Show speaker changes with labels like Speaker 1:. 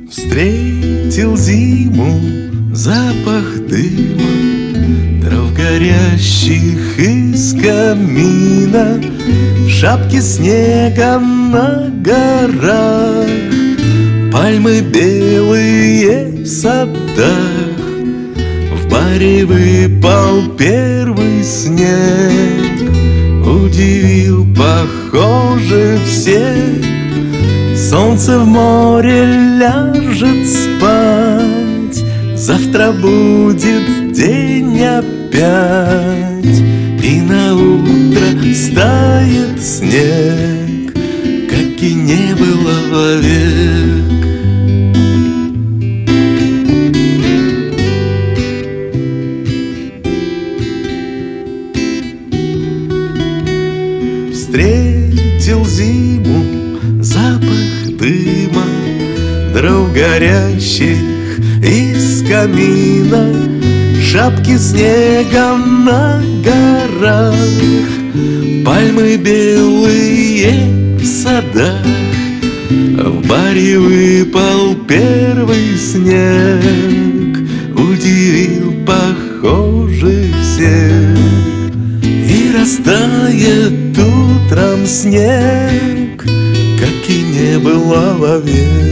Speaker 1: Встретил зиму запах дыма, дров горящих из камина, шапки снега на горах, пальмы белые в садах. В баре выпал первый снег, удивил, похоже, всех. Солнце в море ляжет спать, завтра будет день опять, и на утро стает снег, как и не было вовек. Встретил зиму запах дыма, дров горящих из камина, шапки снега на горах, пальмы белые в садах. В баре выпал первый снег, удивил, похоже, всех. И растает утром снег, как и не было вовек.